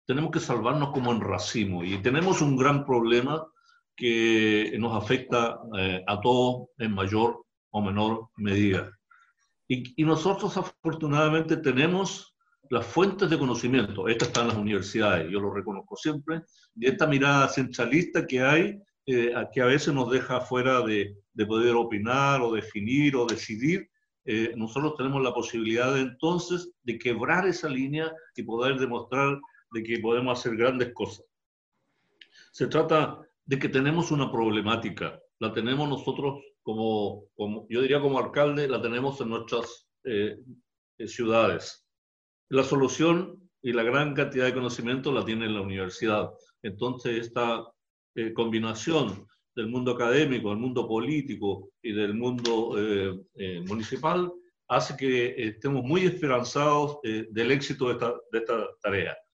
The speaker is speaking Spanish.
tenemos que salvarnos como en racimo y tenemos un gran problema que nos afecta a todos en mayor o menor medida. Y nosotros afortunadamente tenemos las fuentes de conocimiento, estas están en las universidades, yo lo reconozco siempre, y esta mirada centralista que hay, que a veces nos deja fuera de poder opinar o definir o decidir, nosotros tenemos la posibilidad de, entonces de quebrar esa línea y poder demostrar de que podemos hacer grandes cosas. Se trata de que tenemos una problemática, la tenemos nosotros yo diría como alcalde, la tenemos en nuestras ciudades. La solución y la gran cantidad de conocimiento la tiene la universidad. Entonces, esta combinación del mundo académico, del mundo político y del mundo municipal hace que estemos muy esperanzados del éxito de esta tarea.